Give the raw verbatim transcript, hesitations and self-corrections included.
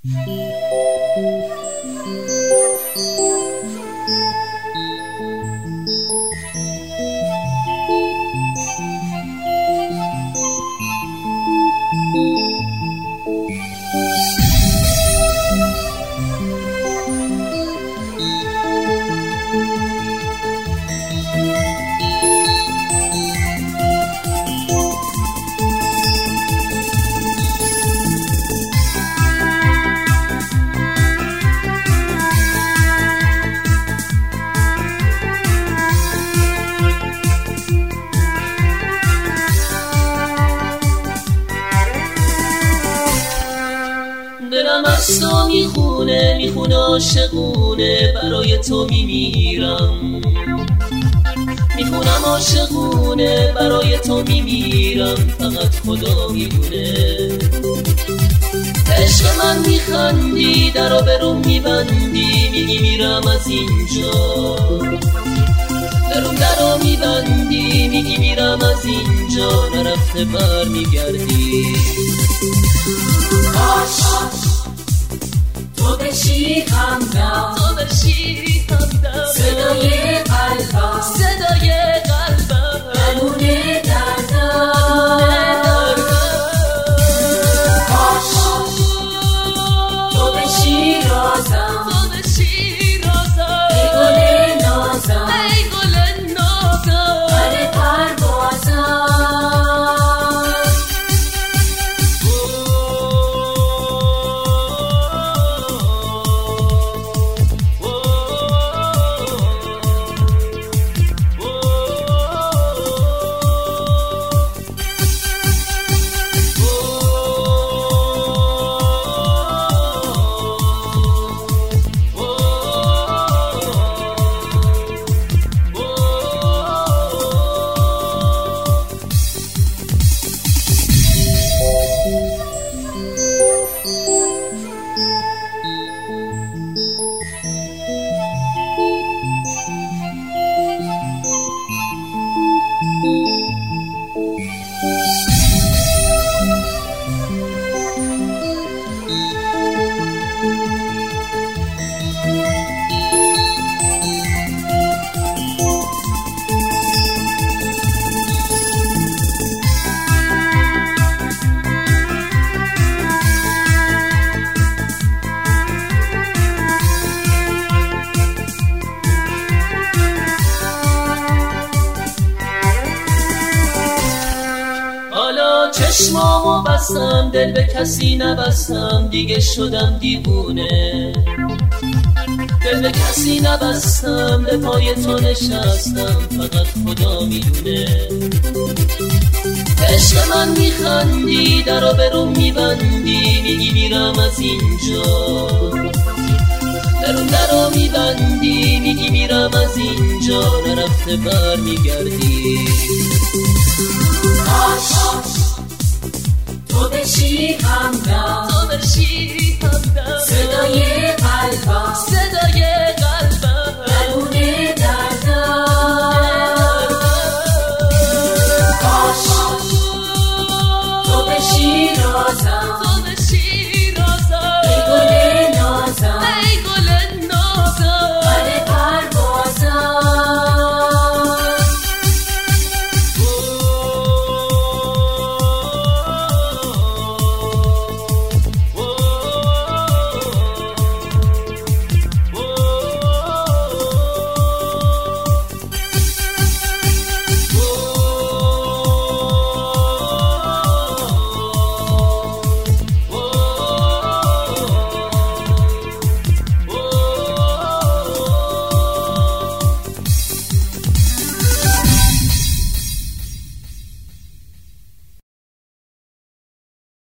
دلم از تو میخونه میخونه عاشقونه، برای تو میمیرم. میخونم عاشقونه، برای تو میمیرم، فقط خدا میدونه. عشق من میخندی، درا برون میبندی، میگی میرم از اینجا. درون درا میبندی، میگی میرم از اینجا، نرفته بر میگردی. باش تو بشی همدم، تو بشی همدم، صدای قلبم، صدای قلبم، بمونه دردم. باش تو بشی رازم، تو بشی رازم، ای گل نازم، ای گل نازم، پر پروازم. چشمامو بستم، دل به کسی نبستم، دیگه شدم دیوونه. دل به کسی نبستم، به پای تو نشستم، فقط خدا میدونه. عشق من میخندی، درا برون میبندی، میگی میرم از اینجا. درون درا میبندی، میگی میرم از اینجا، نرفته بر میگردی. باش تو بشی همدم،